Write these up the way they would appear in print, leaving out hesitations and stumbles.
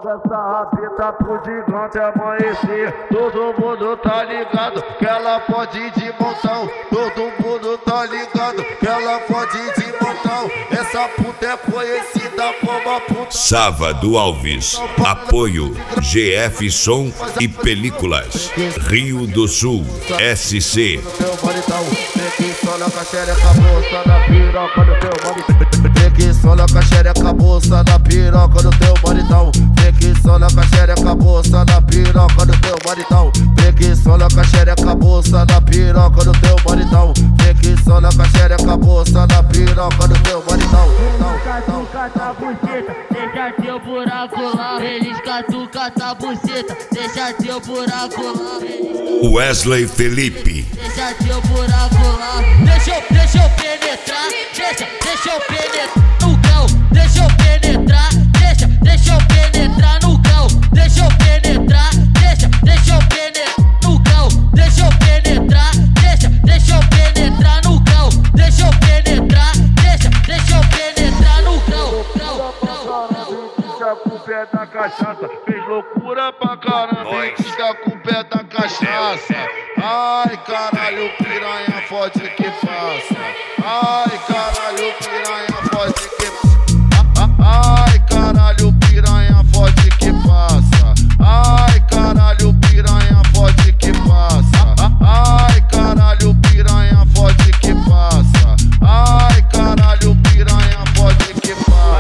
essa rabita pro gigante amanhecer. Todo mundo tá ligado que ela pode ir de montão. Todo mundo tá ligado que ela pode ir de montão. Essa puta é conhecida como a puta Sábado Alves. Apoio GF Som e Películas. Rio do Sul. SC. sola com a xereca, bolsa na piroca do teu maridão. Vem que sola com a xereca, bolsa na piroca do teu maridão. Vem que sola com a xereca, bolsa na piroca do teu maridão. Vem que sola com a xereca, bolsa na piroca do teu maridão. Vem que sola com a xereca, bolsa na piroca do teu maridão. Catuca a buceta, deixa teu buraco lá. Eles catuca a buceta, deixa teu buraco lá. Wesley Felipe. Deixa teu buraco lá. Deixa eu penetrar, deixa eu penetrar no grau. Deixa eu penetrar, deixa eu penetrar no grau. Deixa eu penetrar, deixa eu penetrar no grau. Deixa eu penetrar, deixa eu penetrar no grau. Deixa eu penetrar, deixa eu penetrar no grau. Fica com o pé da cachaça, fez loucura pra caramba. Fica com o pé da cachaça. Ai caralho, piranha fode que faça. Ai caralho, piranha fode que faça. Ai caralho, piranha fode que faça. Ai caralho, piranha fode que faça. Ai caralho, piranha fode que faça. Ai caralho, piranha fode que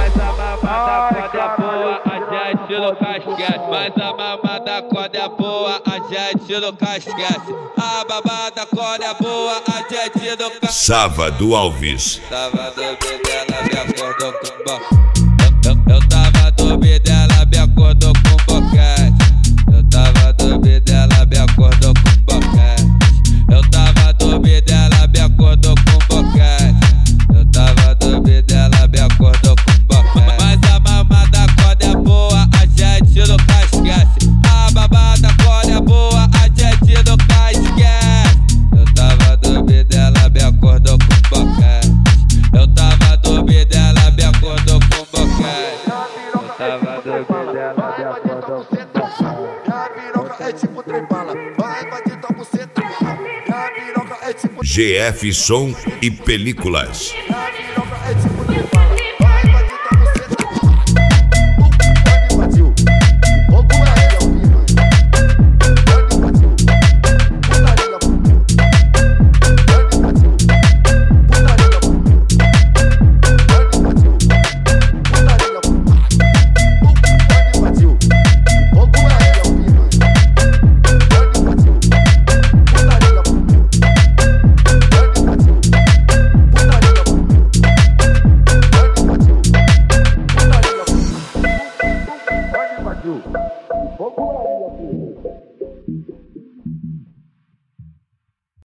faça. Mas a mamada quando é boa, a gente no casquete. A babada quando é boa, a gente no casquete. Sábado Alves. Tava dormindo, ela me acordou com boquete. Eu tava dormindo, ela me acordou com boquete. Eu tava dormindo, ela me acordou com boquete. Eu tava dormindo, ela me acordou com boquete. Eu tava dormindo, ela me acordou com boquete. Mas a mamada quando é boa, a gente no casquete. A babada quando é boa, a gente no casquete. Eu tava dormindo, ela me acordou com boquete. Eu tava dormindo, ela me acordou com boquete. Eu tava dormindo, ela me acordou com boquete. Minha piroca é tipo trem bala, vai invadir tua buceta. Minha piroca é tipo GF Som e Películas. minha piroca é tipo trem bala, vai invadir tua buceta. Pode invadiu, fogo é o piranha. Pode invadiu, putaria fundiu. Pode invadiu, putaria fundiu. Pode invadiu, putaria fundiu. Pode invadiu, fogo é o piranha. Pode invadiu, putaria fundiu. Pode invadiu, putaria fundiu. Pode invadiu, putaria fundiu. Pode invadiu, fogo é o piranha.